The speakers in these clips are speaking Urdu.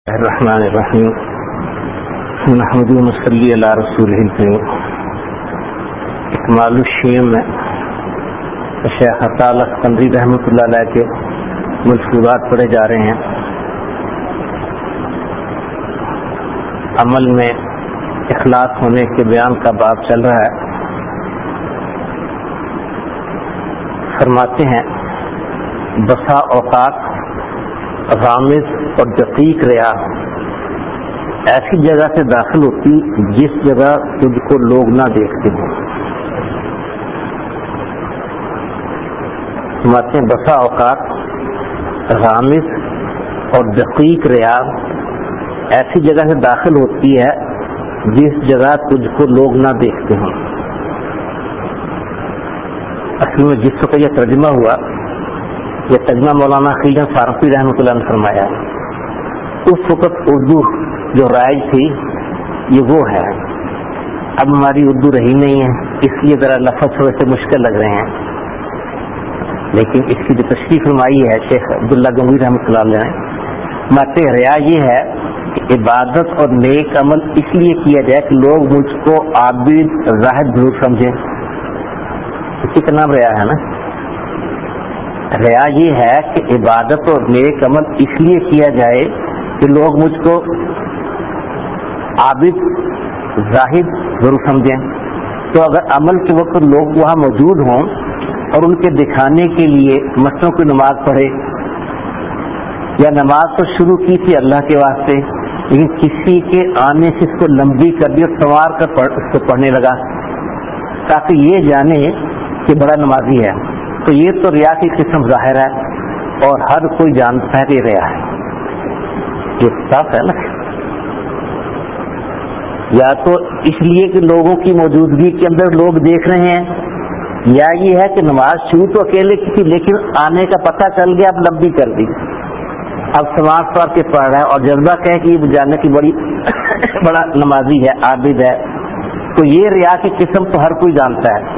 الرحمن الرحیم نحمد و نصلی علی رسولہ الکریم. اکمال الشیم میں شیخ عطا اسکندری رحمۃ اللہ علیہ کے ملفوظات پڑھے جا رہے ہیں. عمل میں اخلاص ہونے کے بیان کا باب چل رہا ہے. فرماتے ہیں بسا اوقات غامض اور دقیق ریا ایسی جگہ سے داخل ہوتی جس جگہ تجھ کو لوگ نہ دیکھتے ہوں. فرماتے ہیں بسا اوقات غامض اور دقیق ریا ایسی جگہ سے داخل ہوتی ہے جس جگہ تجھ کو لوگ نہ دیکھتے ہوں. اصل میں جس وقت یہ ترجمہ ہوا، یہ ترجمہ مولانا خلیل فاروقی رحمۃ اللہ نے فرمایا، اس وقت اردو جو رائج تھی یہ وہ ہے. اب ہماری اردو رہی نہیں ہے، اس لیے ذرا لفظ تھوڑے سے مشکل لگ رہے ہیں. لیکن اس کی جو تشریح فرمائی ہے شیخ عبداللہ گنگوی رحمۃ اللہ علیہ نے، ماتے ریا یہ ہے کہ عبادت اور نیک عمل اس لیے کیا جائے کہ لوگ مجھ کو عابد زاہد بزرگ سمجھیں. اسی کا نام ریا ہے نا. ریا یہ ہے کہ عبادت اور نیک عمل اس لیے کیا جائے کہ لوگ مجھ کو عابد زاہد ضرور سمجھیں. تو اگر عمل کے وقت لوگ وہاں موجود ہوں اور ان کے دکھانے کے لیے مسجدوں کی نماز پڑھے، یا نماز تو شروع کی تھی اللہ کے واسطے لیکن کسی کے آنے سے اس کو لمبی کر دی اور سنوار کر اس کو پڑھنے لگا تاکہ یہ جانے کہ بڑا نمازی ہے، تو یہ تو ریا کی قسم ظاہر ہے اور ہر کوئی جانتا ہے کہ یہ ریا ہے. یہ صاف ہے نا. یا تو اس لیے کہ لوگوں کی موجودگی کے اندر لوگ دیکھ رہے ہیں، یا یہ ہے کہ نماز شروع تو اکیلے کی تھی لیکن آنے کا پتہ چل گیا، اب لمبی کر دی، اب سماج پڑھ کے پڑھ رہا ہے اور جذبہ کہے کہ یہ جاننے کی بڑی بڑا نمازی ہے، عابد ہے. تو یہ ریا کی قسم تو ہر کوئی جانتا ہے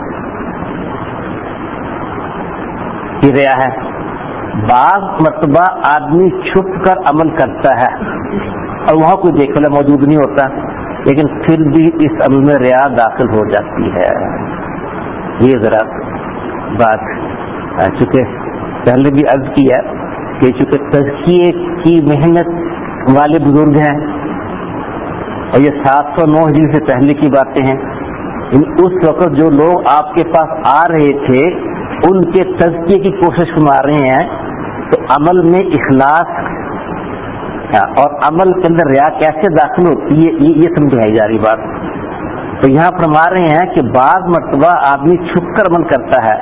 یہ ریا ہے. بعض مرتبہ آدمی چھپ کر عمل کرتا ہے اور وہاں کوئی دیکھنے والا موجود نہیں ہوتا، لیکن پھر بھی اس عمل میں ریا داخل ہو جاتی ہے. یہ ذرا بات چونکہ پہلے بھی عرض کیا کہ چونکہ تزکیے کی محنت والے بزرگ ہیں اور یہ 709 ہجری سے پہلے کی باتیں ہیں. اس وقت جو لوگ آپ کے پاس آ رہے تھے ان کے تزکیے کی کوشش فرما رہے ہیں، تو عمل میں اخلاص اور عمل کے اندر ریا کیسے داخل ہوتی ہے یہ سمجھائی جا رہی بات. تو یہاں فرما رہے ہیں کہ بعض مرتبہ آدمی چھپ کر عمل کرتا ہے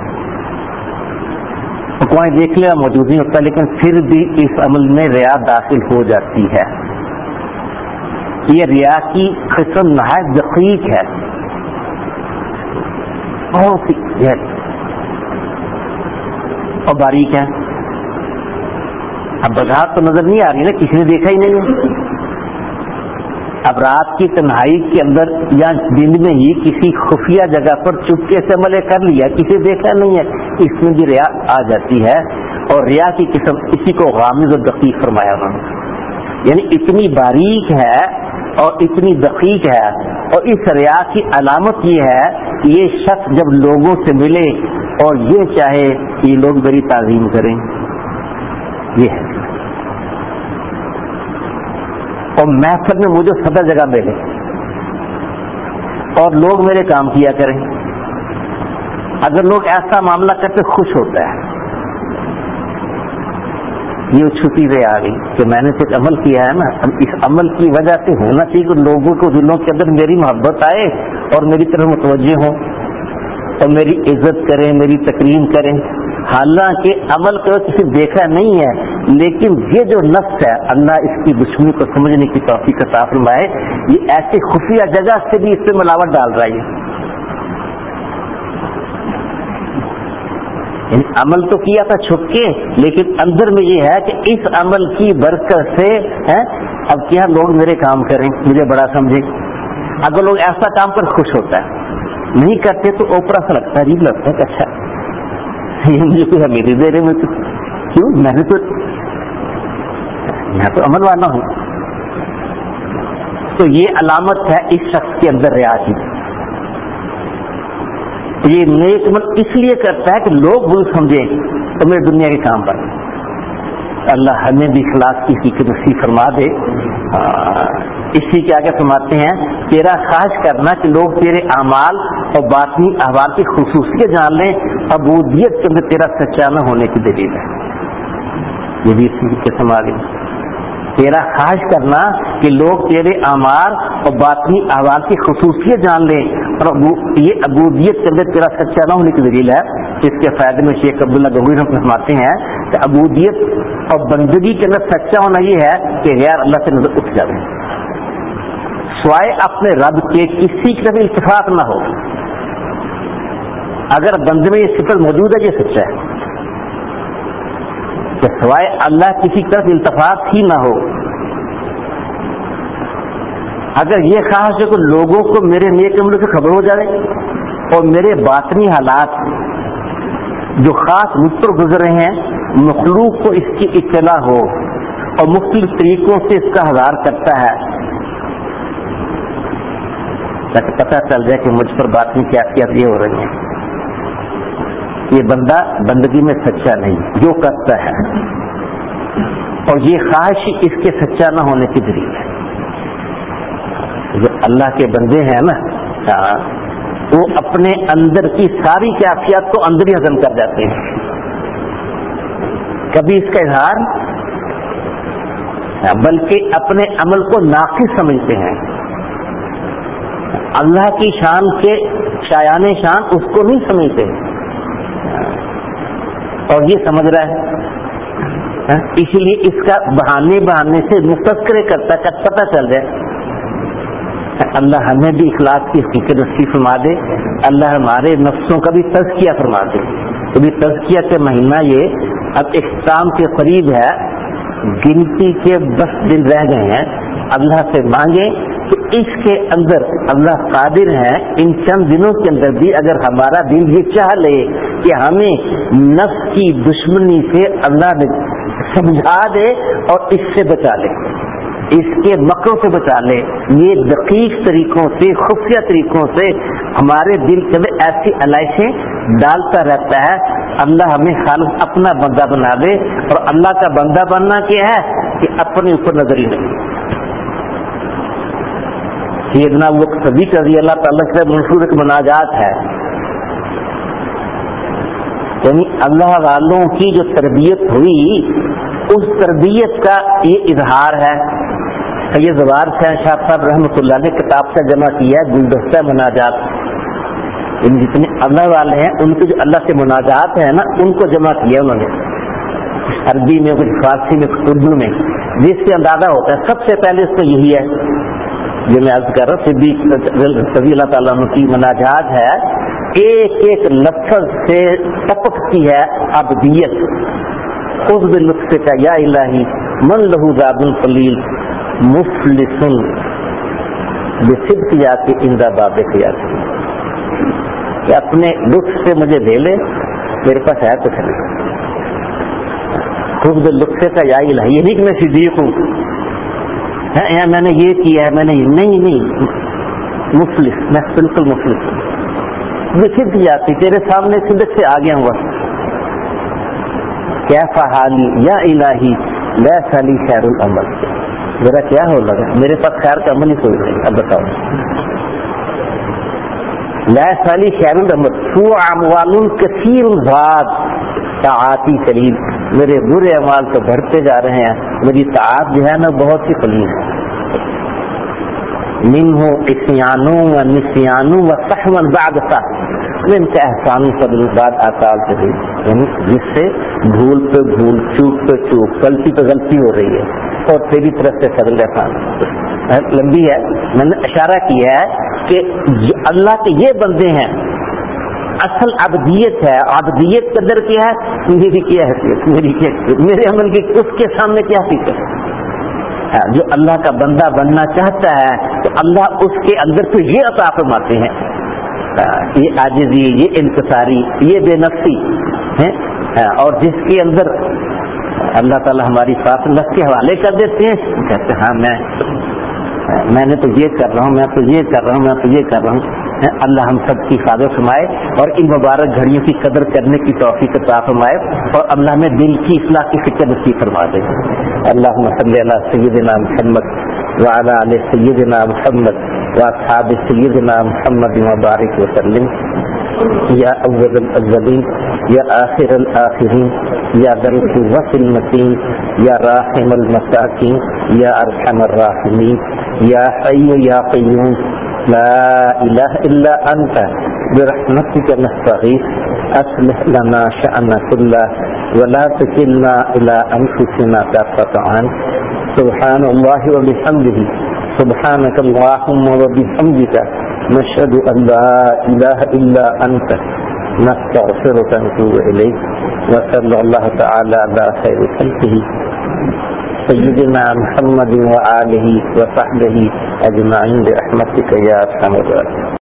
تو کوئی دیکھ لے موجود نہیں ہوتا، لیکن پھر بھی اس عمل میں ریا داخل ہو جاتی ہے. یہ ریا کی قسم نہایت دقیق ہے، بہت ہی اور باریک ہے. اب بغاوت تو نظر نہیں آ رہی نا، کسی نے دیکھا ہی نہیں ہے. اب رات کی تنہائی کے اندر یا دن میں ہی کسی خفیہ جگہ پر چپکے سے عمل کر لیا، کسی دیکھا نہیں ہے، اس میں بھی ریا آ جاتی ہے. اور ریا کی قسم اسی کو غامض اور دقیق فرمایا انہوں نے، یعنی اتنی باریک ہے اور اتنی دقیق ہے. اور اس ریا کی علامت یہ ہے کہ یہ شخص جب لوگوں سے ملے اور یہ چاہے کہ لوگ میری تعظیم کریں، یہ ہے. اور محفل میں مجھے صدر جگہ ملے اور لوگ میرے کام کیا کریں. اگر لوگ ایسا معاملہ کرتے خوش ہوتا ہے. یہ چھپی ریا آ گئی کہ میں نے کچھ عمل کیا ہے نا، اس عمل کی وجہ سے ہونا چاہیے کہ لوگوں کو دلوں کے اندر میری محبت آئے اور میری طرف متوجہ ہوں اور میری عزت کریں، میری تکریم کریں. حالانکہ عمل کو کسی دیکھا نہیں ہے، لیکن یہ جو نفس ہے اللہ اس کی دشمنی کو سمجھنے کی توفیق عطا فرمائے. یہ ایسی خفیہ جگہ سے بھی اس پہ ملاوٹ ڈال رہا ہے. یعنی عمل تو کیا تھا چھپ کے، لیکن اندر میں یہ ہے کہ اس عمل کی برکت سے اب کیا لوگ میرے کام کریں، مجھے بڑا سمجھیں. اگر لوگ ایسا کام پر خوش ہوتا ہے، نہیں کرتے تو اوپرا سا لگتا ہے، عجیب لگتا ہے کہ اچھا یہ مجھے کوئی امیری دے رہے، میں تو کیوں، میں نے تو میں تو عمل والا ہوں. تو یہ علامت ہے اس شخص کے اندر ریا کی. یہ نیک عمل اس لیے کرتا ہے کہ لوگ بول سمجھیں تو میرے دنیا کے کام پر. اللہ ہمیں بھی اخلاص کی حقیقت نصیب فرما دے. اسی کے آگے فرماتے ہیں تیرا خواہش کرنا کہ لوگ تیرے اعمال اور باطنی احوال کی خصوصیت جان لیں عبودیت کے اندر تیرا سچا نہ ہونے کی دلیل ہے. یہ بھی اسی کی قسم آ گئی. تیرا خواہش کرنا کہ لوگ تیرے اعمال اور باطنی احوال کی خصوصیت جان لیں اور یہ عبودیت کے اندر تیرا سچا نہ ہونے کی دلیل ہے. اس کے فائدے میں شیخ عبداللہ گنگوئی ہم فرماتے ہیں کہ عبودیت اور بندگی کے اندر سچا ہونا یہ ہے کہ غیر اللہ سے نظر اٹھ جائے سوائے اپنے رب کے کسی کی طرف التفات نہ ہو. اگر بندے میں یہ صفت موجود ہے یہ سچا ہے کہ سوائے اللہ کسی کی طرف التفات ہی نہ ہو. اگر یہ خواہش ہے کہ لوگوں کو میرے نیک عمل سے خبر ہو جائے اور میرے باطنی حالات جو خاص مجھ پر گزر رہے ہیں مخلوق کو اس کی اطلاع ہو اور مختلف طریقوں سے اس کا اظہار کرتا ہے تاکہ پتہ چل جائے کہ مجھ پر باطنی کیفیت یہ ہو رہی ہے. یہ بندہ بندگی میں سچا نہیں جو کرتا ہے اور یہ خواہش اس کے سچا نہ ہونے کی دلیل ہے. جو اللہ کے بندے ہیں نا وہ اپنے اندر کی ساری کیفیات کو اندر ہی ہضم کر جاتے ہیں. کبھی اس کا اظہار بلکہ اپنے عمل کو ناقص سمجھتے ہیں. اللہ کی شان کے شایان شان اس کو نہیں سمجھتے اور یہ سمجھ رہا ہے اسی لیے اس کا بہانے سے مستذکرے کرتا ہے پتہ چل جائے. اللہ ہمیں بھی اخلاص کی حقیقت نصیب فرما دے. اللہ ہمارے نفسوں کا بھی تزکیہ فرما دے. ابھی تزکیہ کا مہینہ یہ اب اختتام کے قریب ہے. گنتی کے 10 دن رہ گئے ہیں. اللہ سے مانگیں کہ اس کے اندر اللہ قادر ہے ان چند دنوں کے اندر بھی اگر ہمارا دل یہ چاہ لے کہ ہمیں نفس کی دشمنی سے اللہ نے سمجھا دے اور اس سے بچا لے اس کے مکروں سے بچا لے. یہ دقیق طریقوں سے خفیہ طریقوں سے ہمارے دل کے اندر ایسی علائشیں ڈالتا رہتا ہے. اللہ ہمیں خالص اپنا بندہ بنا دے. اور اللہ کا بندہ بننا کیا ہے کہ اپنے اوپر نظر ہی نہیں. سیدنا وہ صدیق رضی اللہ تعالیٰ سے منصور ایک مناجات ہے یعنی اللہ والوں کی جو تربیت ہوئی اس تربیت کا یہ اظہار ہے. سید زوار شاہ صاحب رحمۃ اللہ نے کتاب سے جمع کیا ہے گلدستہ مناجات. ان جتنے اللہ والے ہیں ان کے جو اللہ سے مناجات ہیں نا ان کو جمع کیا انہوں نے کچھ عربی میں کچھ فارسی میں کچھ اردو میں جس سے اندازہ ہوتا ہے. سب سے پہلے اس کا یہی ہے جو میں عرض کر رہا ہوں صدیق رضی اللہ تعالیٰ عنہ کی مناجات ہے. ایک ایک لفظ سے ٹپکتی ہے عبدیت. خذ باللطف کا یا الہی من لہو زاد فلیل مفلس بصدق یاتی عند باب قیاسی. کہ اپنے لطف سے مجھے دے لے میرے پاس ہے کچھ نہیں. خذ باللطف کا یا الہی یہ نہیں کہ میں صدیق ہوں میں نے یہ کیا ہے میں نے نہیں مفلس میں بالکل مفلس ہوں. صدق جاتی تیرے سامنے صدق سے آ گیا ہوا. کیفا حالی یا الہی لیس لی خیر العمل. میرا کیا ہو لگا میرے پاس خیر کا عمل ہی کوئی نہیں. اب بتاؤ لیس لی خیر العمل سو اموال کثیر الزاد طاعتی قلیل. میرے برے اعمال تو بڑھتے جا رہے ہیں میری طاعت جو ہے نا بہت سی قلیل ہے. منہ اسیانوں و نسیانوں و سہوا بعد سہو ان کا احسان فضل بعد اعطال سے بھی یعنی جس سے بھول پہ بھول چوک پہ چوک غلطی پہ غلطی ہو رہی ہے اور تیری طرف سے فضل احسان لمبی ہے. میں نے اشارہ کیا ہے کہ اللہ کے یہ بندے ہیں اصل عبدیت ہے. عبدیت کے اندر کیا ہے میری کیا حیثیت میرے عمل کی اس کے سامنے کیا حقیقت. جو اللہ کا بندہ بننا چاہتا ہے تو اللہ اس کے اندر سے یہ عطا فرماتے ہیں یہ عاجزی یہ انکساری یہ بے نفسی ہے. اور جس کے اندر اللہ تعالیٰ ہماری بات اللہ کے حوالے کر دیتے ہیں. کہتے ہیں ہاں میں نے تو یہ کر رہا ہوں، میں تو یہ کر رہا ہوں، میں تو یہ کر رہا ہوں. اللہ ہم سب کی حفاظت فرمائے اور ان مبارک گھڑیوں کی قدر کرنے کی توفیق عطا فرمائے اور اللہ میں دل کی اصلاح کی فکر نصیب فرما دے. اللہم صلی علی سیدنا محمد وعلی آل سیدنا محمد واصحاب سیدنا محمد وبارک وسلم. یا اول الاولین یا آخر الآخرین یا ذا القوة المتین یا راحم المساکین یا ارحم الراحمین یا حی یا قیوم لا الہ الا انت برحمتک نستغیث اصلح لنا شأننا كله ولا تکلنا الى انفسنا طرفة عین. سبحان اللہ وبحمدہ سبحانک اللہم وبحمدک نشهد ان لا اله الا انت نستغفرك ونتوب اليك. وصلى الله تعالى على خير خلقه سيدنا محمد وآله وصحبه اجمعين برحمتك يا ارحم الراحمين.